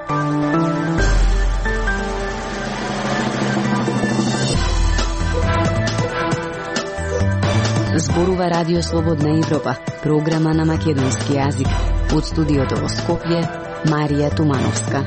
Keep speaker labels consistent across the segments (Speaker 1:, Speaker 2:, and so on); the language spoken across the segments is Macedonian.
Speaker 1: Зборува Радио Слободна Европа, програма на македонски јазик. Од студиото во Скопје, Марија Тумановска.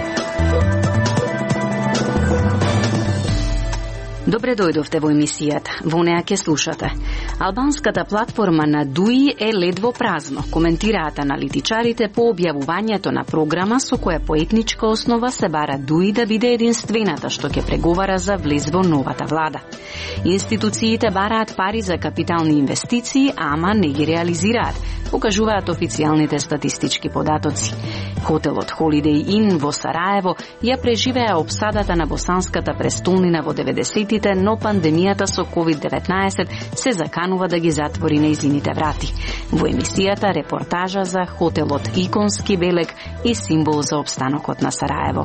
Speaker 1: Добре дојдовте во емисијата. Во неа ќе слушате. Албанската платформа на ДУИ е ледво празно, коментираат аналитичарите по објавувањето на програма со која по етничка основа се бара ДУИ да биде единствената што ќе преговара за влез во новата влада. Институциите бараат пари за капитални инвестиции, ама не ги реализираат, покажуваат официјалните статистички податоци. Хотелот Holiday Inn во Сараево ја преживеа опсадата на босанската престолнина во 90-тите, но пандемијата со COVID-19 се заканува да ги затвори нејзините врати. Во емисијата репортажа за хотелот иконски белег и символ за опстанокот на Сараево.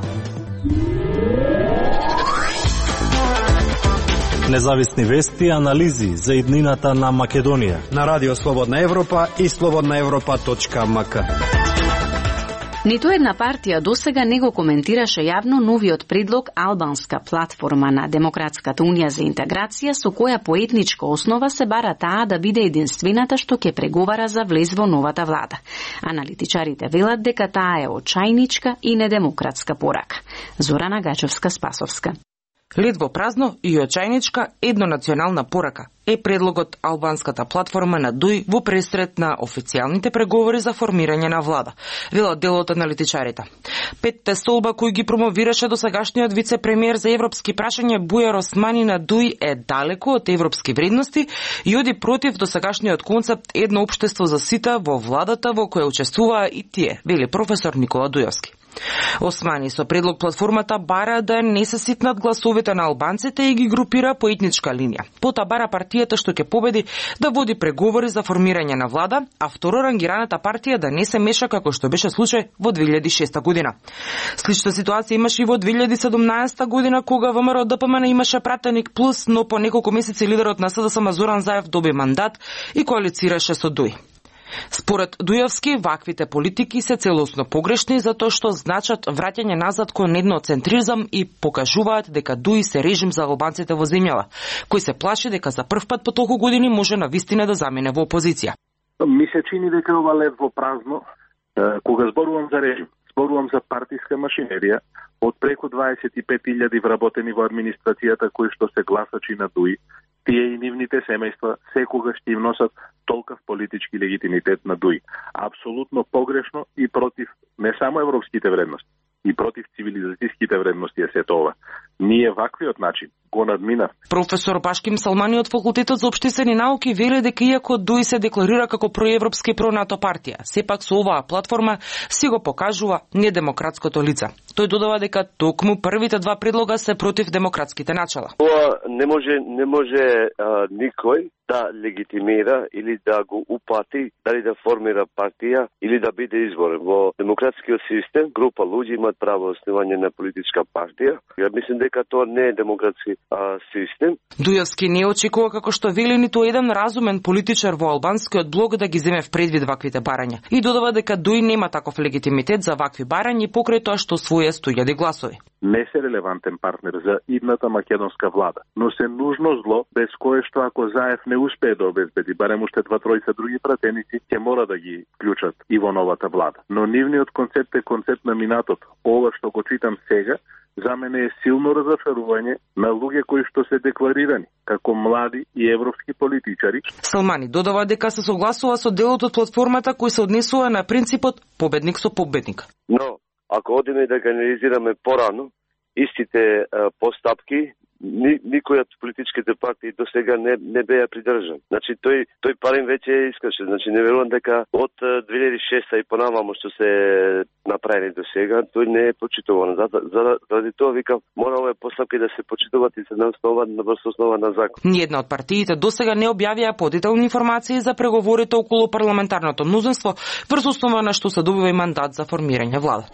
Speaker 2: Независни вести и анализи за иднината на Македонија
Speaker 3: на Радио Слободна Европа и slobodnaevropa.mk.
Speaker 1: Ниту една партија досега не го коментираше јавно новиот предлог Албанска платформа на Демократската унија за интеграција, со која по етничка основа се бара таа да биде единствената што ќе преговара за влез во новата влада. Аналитичарите велат дека таа е очајничка и недемократска порака. Зорана Гачовска-Спасовска.
Speaker 4: Ледво празно и очајничка еднонационална порака е предлогот Албанската платформа на ДУИ во пресред на официјалните преговори за формирање на влада, велат дел од аналитичарите. Петте столба кои ги промовираше досегашниот вице-премиер за европски прашања Бујар Османи на ДУИ е далеко од европски вредности и оди против досегашниот концепт едно општество за сите во владата во која учествуваа и тие, вели професор Никола Дујовски. Османи со предлог платформата бара да не се ситнат гласовите на албанците и ги групира по етничка линија. Пота бара партијата што ќе победи да води преговори за формирање на влада, а второрангираната партија да не се меша како што беше случај во 2006 година. Слична ситуација имаше и во 2017 година кога ВМРО ДПМН имаше пратеник плюс, но по неколку месеци лидерот на СДСМ Зоран Заев доби мандат и коалицираше со ДУИ. Според Дујовски, ваквите политики се целосно погрешни затоа што значат враќање назад кон едноцентризам и покажуваат дека ДУИ се режим за албанците во земјава, кој се плаши дека за прв пат по толку години може навистина да замине во опозиција.
Speaker 5: Ми се чини дека ова ледво празно, кога зборувам за режим, зборувам за партиска машинерија од преку 25.000 вработени во администрацијата кои што се гласачи на ДУИ. Тие и нивните семејства секогаш ќе им носат толкав политички легитимитет на ДУИ. Апсолутно погрешно и против не само европските вредности, и против цивилизацијските вредности е сето ова. Ние ваквиот начин го надминав.
Speaker 4: Професор Башким Салмани од Факултетот за општествени науки вели дека иако ДУИ се декларира како проевропски пронато партија, сепак со оваа платформа си го покажува недемократското лице. Тој додава дека токму првите два предлога се против демократските начала.
Speaker 6: Ова не може никој да легитимира или да го упати дали да формира партија или да биде изборен. Во демократскиот систем група луѓе имаат право основање на политичка партија. Ја мислам дека тоа не е демократски систем.
Speaker 4: Дујовски не очекува како што вели ниту еден разумен политичар во албанскиот блок да ги земе в предвид ваквите барања. И додава дека ДУИ нема таков легитимитет за вакви барања покрај тоа што своја 100.000 гласови.
Speaker 5: Не се релевантен партнер за идната македонска влада, но се нужно зло без кое што ако Заев не успее да обезбеди барем уште 2-3 други пратеници, ќе мора да ги вклучат и во новата влада. Но нивниот концепт е концепт на минатото. Ова што го читам сега, за мене е силно разочарување на луѓе кои што се декларирани како млади и европски политичари.
Speaker 4: Салмани додава дека се согласува со делот од платформата кој се однесува на принципот победник со победник.
Speaker 6: Но ако одиме да анализираме порано истите постапки, никој од политичките партии до сега не беа придржан. Значи тој парен веќе искаше. Значи не верувам дека од 2006 и понамаму што се направени до сега, тој не е почитуван. Заради тоа викам, мора овие постапки да се почитуваат и се врз основа на закон.
Speaker 4: Ниедна од партиите до сега не објавија подетелни информации за преговорите околу парламентарното мнозинство, врз основа на што се добива и мандат за формирање влада.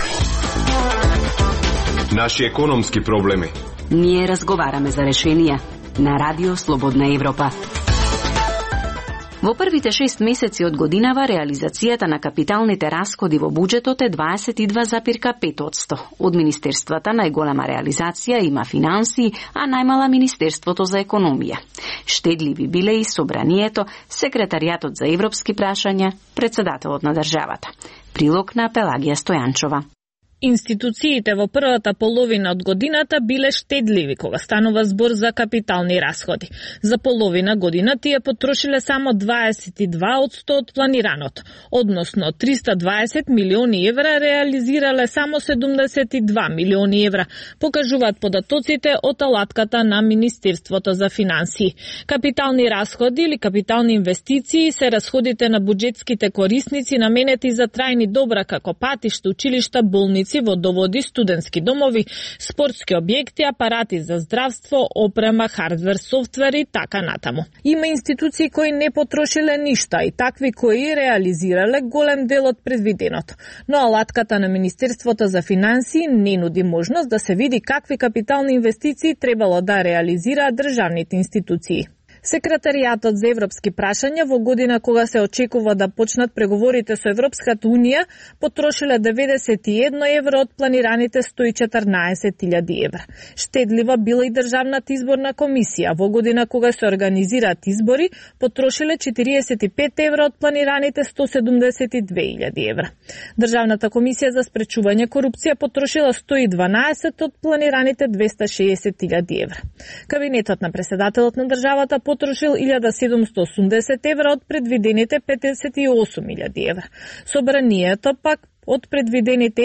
Speaker 7: Наши економски проблеми.
Speaker 1: Ние разговараме за решенија на Радио Слободна Европа. Во првите 6 месеци од годинава реализацијата на капиталните расходи во буџетот е 22,5%. Од министерствата најголема реализација има финансии, а најмала Министерството за економија. Штедливи биле и Собранието, Секретаријатот за европски прашања, председателот на државата. Прилог на Пелагија Стојанчова.
Speaker 8: Институциите во првата половина од годината биле штедливи кога станува збор за капитални расходи. За половина година тие потрошиле само 22% од планираното, односно 320 милиони евра реализирале само 72 милиони евра, покажуваат податоците од алатката на Министерството за финансии. Капитални расходи или капитални инвестиции се расходите на буџетските корисници наменети за трајни добра како патишта, училишта, болници, водоводи, студентски домови, спортски објекти, апарати за здравство, опрема, хардвер, софтвер и така натаму. Има институции кои не потрошиле ништа и такви кои реализирале голем дел од предвиденото. Но алатката на Министерството за финансии не нуди можност да се види какви капитални инвестиции требало да реализираат државните институции. Секретаријатот за европски прашања во година кога се очекува да почнат преговорите со Европската Унија потрошиле 91 евро од планираните 114.000 евра. Штедлива била и Државната изборна комисија. Во година кога се организираат избори потрошиле 45 евро од планираните 172.000 евра. Државната комисија за спречување корупција потрошила 112 од планираните 260.000 евра. Кабинетот на председателот на државата потрошил 1780 евра од предвидените 58.000 евра. Собранието пак од предвидените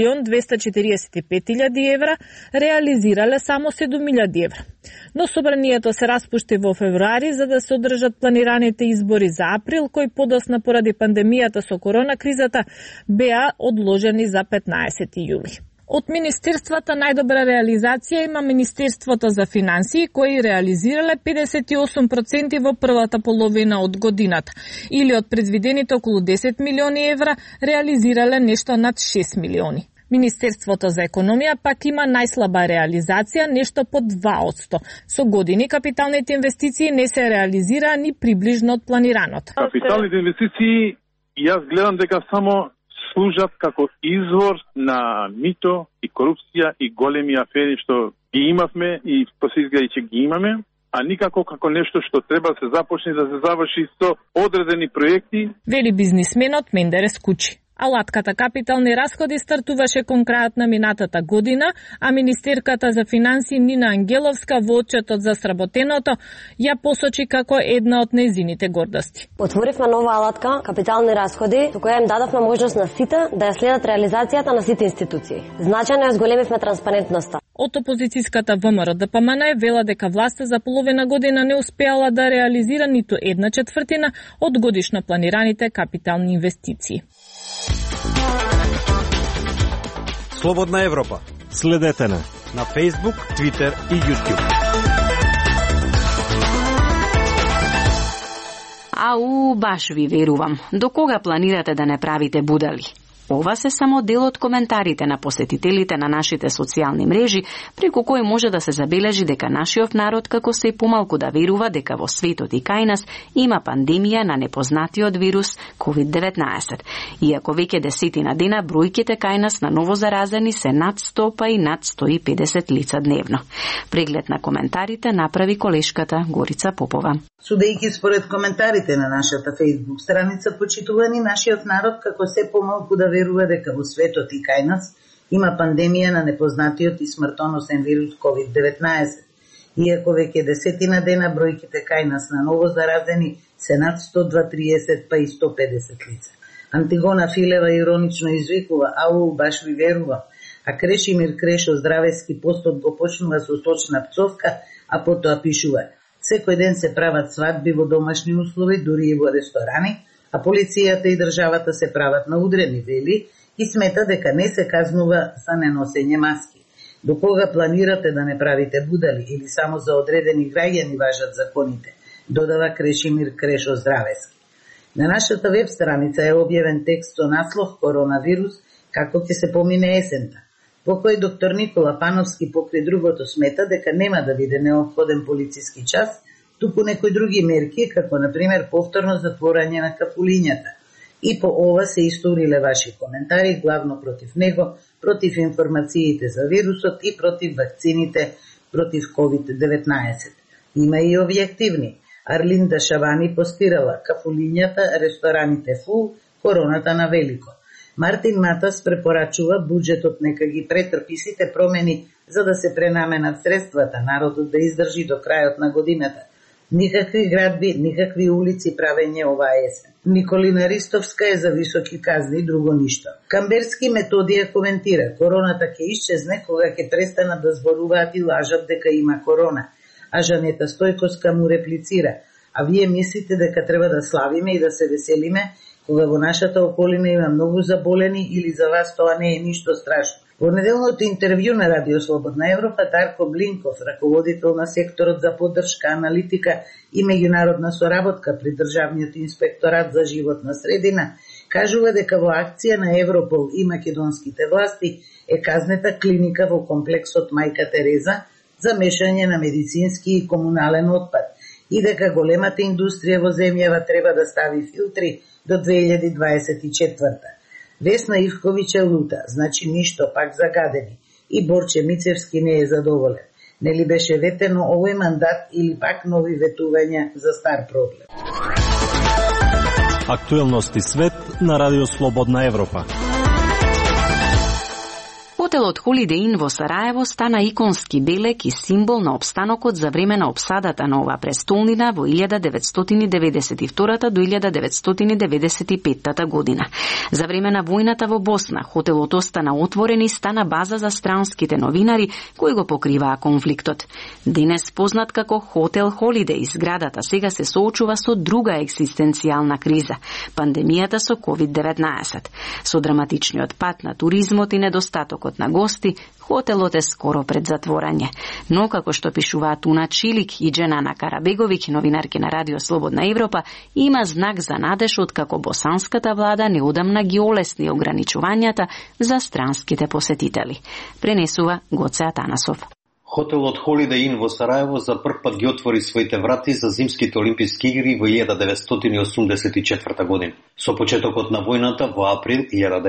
Speaker 8: 1.245.000 евра реализирале само 7.000 евра. Но Собранието се распушти во февруари за да се одржат планираните избори за април, кои подосна поради пандемијата со коронакризата беа одложени за 15 јули. Од министерствата најдобра реализација има Министерството за финансии, кои реализирале 58% во првата половина од годината, или од предвидените околу 10 милиони евра реализирале нешто над 6 милиони. Министерството за економија пак има најслаба реализација, нешто под 2%. Со години капиталните инвестиции не се реализираа ни приближно од планираното.
Speaker 9: Капиталните инвестиции, јас гледам дека само служат како извор на мито и корупција и големи афери што ги имавме и по се изгледа че ги имаме, а никако како нешто што треба да се започне да се заврши со одредени проекти. Вели
Speaker 8: бизнисменот Мендерес Кучи. Алатката капитални расходи стартуваше кон крајот на минатата година, а министерката за финансии Нина Ангеловска во отчетот за сработеното ја посочи како една од нејзините гордости.
Speaker 10: Отворивме нова алатка капитални расходи, со која им дадовме можност на сите да ја следат реализацијата на сите институции. Значајно ја зголемивме транспарентноста.
Speaker 8: Од опозицијската ВМРО ДПМН вела дека власта за половина година не успеала да реализира ниту 1/4 од годишно планираните капитални инвестиции.
Speaker 3: Слободна Европа.
Speaker 2: Следете на
Speaker 3: Facebook, Twitter и YouTube.
Speaker 1: Ау, баш ви верувам. До кога планирате да не правите будали? Ова се само дел од коментарите на посетителите на нашите социјални мрежи, преку кои може да се забележи дека нашиот народ како се и помалку да верува дека во светот и кај нас има пандемија на непознатиот вирус COVID-19. Иако веќе десетина дена бројките кај нас на ново заразени се над 100 па и над 150 лица дневно. Преглед на коментарите направи колешката Горица Попова.
Speaker 11: Судејќи според коментарите на нашата Facebook страница, почитувани нашиот народ како се помалку да верува дека во светот и кај нас има пандемија на непознатиот и смртоносен вирус COVID-19. Иако веќе десетина дена бројките кај нас на ново заразени се над 130 па и 150 лица. Антигона Филева иронично извикува: "Ау, баш ви верувам", а Крешимир Крешо Здравески постот го почнува со сочна пцовка, а потоа пишува: "Секој ден се прават свадби во домашни услови, дури и во ресторани, а полицијата и државата се прават на удрени", вели, и смета дека не се казнува за неносење маски. До кога планирате да не правите будали или само за одредени граѓани важат законите, додава Крешимир Крешо Здравески. На нашата веб страница е објавен текст со наслов "Коронавирус, како ќе се помине есента", во кој доктор Никола Пановски покри другото смета дека нема да биде неопходен полициски час туку некои други мерки, како например повторно затворање на кафулињата. И по ова се историле ваши коментари, главно против него, против информациите за вирусот и против вакцините против COVID-19. Има и објективни. Арлинда Шавани постирала кафулињата, рестораните фул, короната на велико. Мартин Матас препорачува буџетот нека ги претрпи сите промени за да се пренаменат средствата, народот да издржи до крајот на годината. Никакви градби, никакви улици правење оваа есен. Николина Ристовска е за високи казни, друго ништо. Камберски Методија коментира, короната ќе исчезне кога ќе престанат да зборуваат и лажат дека има корона. А Жанета Стојковска му реплицира, а вие мислите дека треба да славиме и да се веселиме, кога во нашата околина има многу заболени или за вас тоа не е ништо страшно. Во неделното интервју на Радио Слободна Европа, Дарко Блинков, раководител на секторот за поддршка, аналитика и меѓународна соработка при Државниот инспекторат за животна средина, кажува дека во акција на Европол и македонските власти е казнета клиника во комплексот Мајка Тереза за мешање на медицински и комунален отпад и дека големата индустрија во земјава треба да стави филтри до 2024. Весна Ивковиќ е лута, значи ништо, пак загадени. И Борче Мицевски не е задоволен. Нели беше ветено овој мандат или пак нови ветувања за стар проблем?
Speaker 2: Актуелности свет на Радио Слободна Европа.
Speaker 1: Хотелот Holiday Inn во Сараево стана иконски белег и символ на опстанокот за време на опсадата на оваа престолнина во 1992 до 1995 година. За време на војната во Босна, хотелот остана отворен и стана база за странските новинари кои го покриваа конфликтот. Денес познат како Хотел Holiday, зградата сега се соочува со друга екзистенцијална криза – пандемијата со COVID-19. Со драматичниот пат на туризмот и недостатокот на гости, хотелот е скоро пред затворање. Но, како што пишуваат Уна Чилик и Дженана Карабеговиќ, новинарки на Радио Слободна Европа, има знак за надеж откако босанската влада неодамна ги олесни ограничувањата за странските посетители. Пренесува Гоце Атанасов.
Speaker 12: Хотелот Holiday Inn во Сараево за прв пат ги отвори своите врати за зимските олимписки игри во 1984 година. Со почетокот на војната во април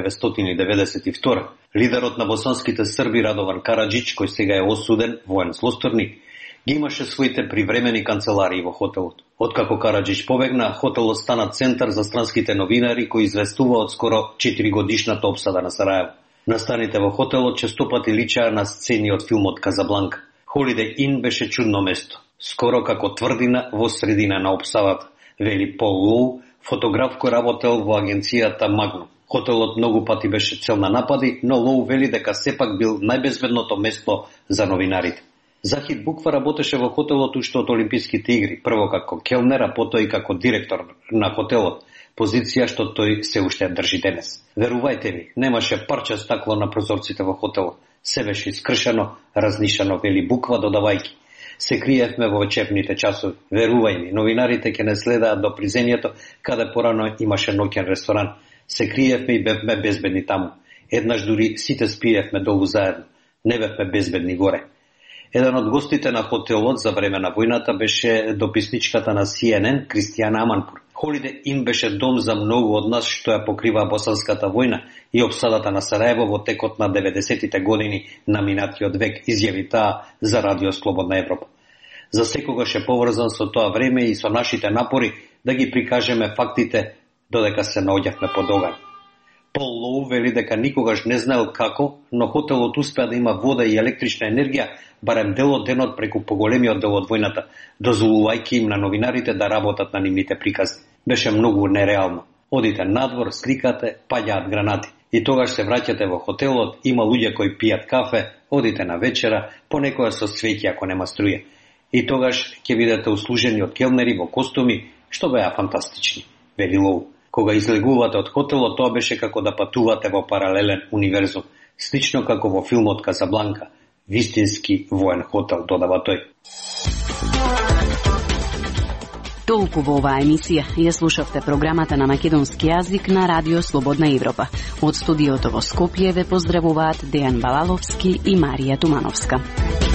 Speaker 12: 1992, лидерот на босанските срби Радован Караџич, кој сега е осуден воен злосторник, ги имаше своите привремени канцеларии во хотелот. Откако Караџич побегна, хотелот стана центар за странските новинари кои известуваат скоро 4 годишната опсада на Сараево. Настаните во хотелот честопати личаа на сцени од филмот Казабланка. Holiday Inn беше чудно место, скоро како тврдина во средина на опсавата, вели Пол Лоу, фотограф кој работел во агенцијата Магнум. Хотелот многу пати беше цел на напади, но Лоу вели дека сепак бил најбезбедното место за новинарите. Захид Буква работеше во хотелот уште од Олимписките игри, прво како келнер, а потоа и како директор на хотелот, позиција што тој се уште држи денес. Верувајте ми, немаше парче стакло на прозорците во хотелот. Се беше искршено, разнишано, вели Буква, додавајки. Се криевме во вечерните часови. Верувај ми, новинарите ќе не следаат до приземјето, каде порано имаше ноќен ресторан. Се криевме и бевме безбедни таму. Еднаш дури сите спиевме долу заедно. Не бевме безбедни горе. Еден од гостите на хотелот за време на војната беше дописничката на CNN Кристијана Аманпур. Holiday Inn беше дом за многу од нас што ја покрива босанската војна и опсадата на Сараево во текот на 90-тите години на минатиот век, изјави таа за Радио Слободна Европа. За секогаш е поврзан со тоа време и со нашите напори да ги прикажеме фактите додека се наоѓавме под оган. Пол Лоу вели дека никогаш не знаел како, но хотелот успеа да има вода и електрична енергија барем дел од денот преку поголемиот дел од војната, дозволувајќи им на новинарите да работат на нивните приказни. Беше многу нереално. Одите надвор, сликате, паѓаат гранати. И тогаш се враќате во хотелот, има луѓе кои пијат кафе, одите на вечера, понекоја со свеќи ако нема струја. И тогаш ќе видите услужени од келнери во костуми, што беа фантастични, вели Лоу. Кога излегувате од хотелот, тоа беше како да патувате во паралелен универзум, слично како во филмот Казабланка. Вистински воен хотел, додава тој.
Speaker 1: Толку во оваа емисија ја слушавте програмата на македонски јазик на Радио Слободна Европа. Од студиото во Скопје ве поздравуваат Дејан Балаловски и Марија Тумановска.